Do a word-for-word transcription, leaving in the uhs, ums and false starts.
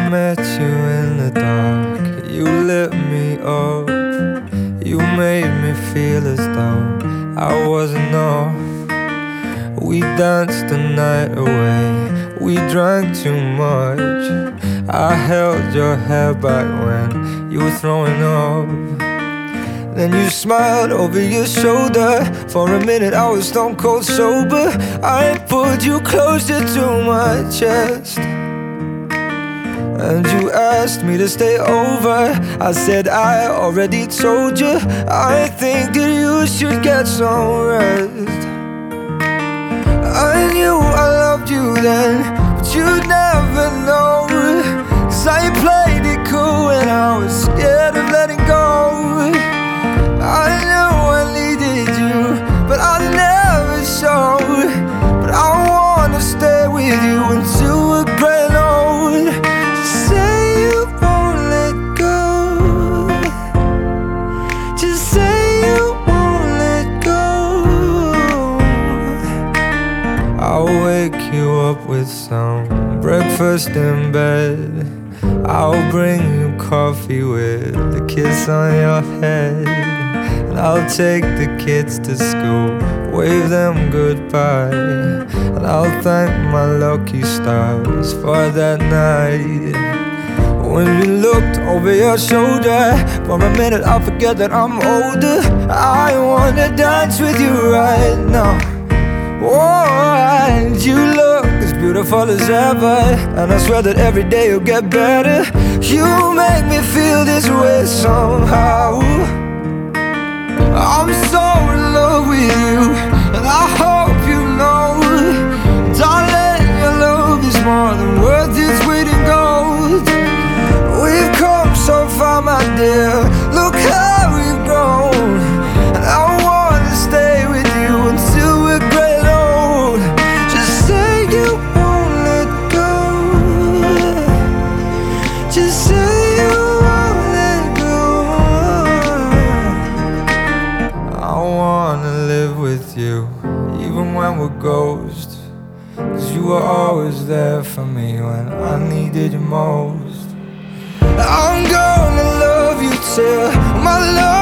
met you in the dark, you lit me up. You made me feel as though I wasn't enough. We danced the night away, we drank too much. I held your hair back when you were throwing up. Then you smiled over your shoulder. For a minute I was stone cold sober. I pulled you closer to my chest, and you asked me to stay over. I said I already told you, I think that you should get some rest. I knew I loved you then, but you'd never know, 'cause I played it cool and I was scared of letting go. I knew I needed you, but I never showed. But I wanna stay with you until we're gray and old. Just say you won't let go. Just say you won't let go. I'll wake you up with some breakfast in bed. I'll bring you coffee with a kiss on your head. And I'll take the kids to school, wave them goodbye. And I'll thank my lucky stars for that night. When you looked over your shoulder, for a minute I forget that I'm older. I wanna dance with you right now. Oh, and you look as beautiful as ever, and I swear that every day you'll get better. You make me feel this way somehow. I'm so in love with you, and I hope you know, darling, your love is more than worth its weight in gold. We've come so far, my dear, look how we've grown. And I wanna stay with you until we're gray and old. Just say you won't let go. Just say you won't let go. I wanna live with you, even when we're ghosts, 'cause you were always there for me when I needed you most. I'm gonna love you till my love